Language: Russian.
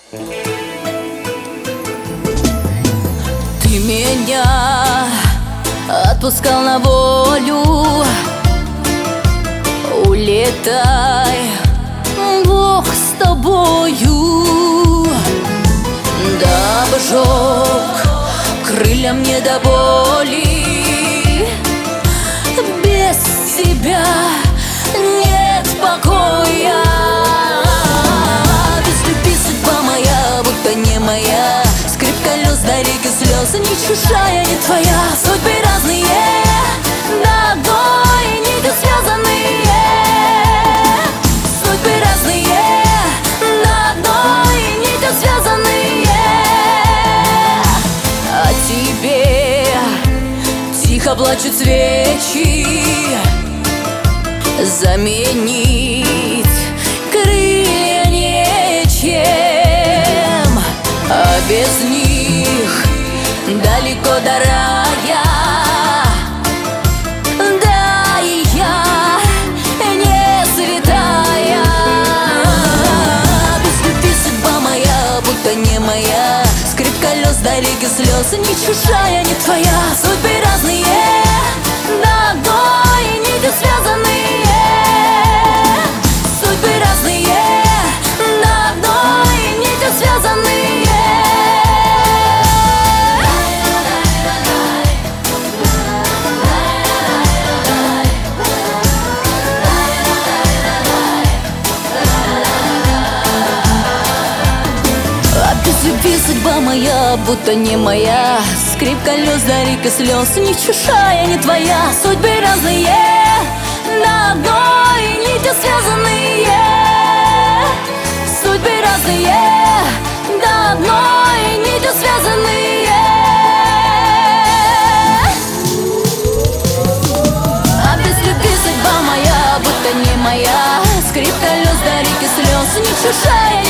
Ты меня отпускал на волю, улетай, Бог с тобою. Да обжег крылья мне до боли, без тебя нет покоя. Без любви судьба моя, будто не моя, скрип колес до реки слез, не чужая, не твоя. Судьбы разные, на одной нити связанные. Судьбы разные, на одной нити связанные. О тебе тихо плачут свечи, заменить крылья нечем, а без них далеко до рая. Да и я не святая. Без любви судьба моя, будто не моя, скрип колес до реки слез, не чужая, не твоя. Судьбы разные, на одной нити связанные. Судьбы разные, на одной нити связанные. Любви судьба моя, будто не моя, скрип колес до реки слез, не чужая, не твоя. Судьбы разные, на одной нити связанные. Судьбы разные, на одной нити связанные. А без любви судьба моя, будто не моя, скрип колес до реки слез, не чужая,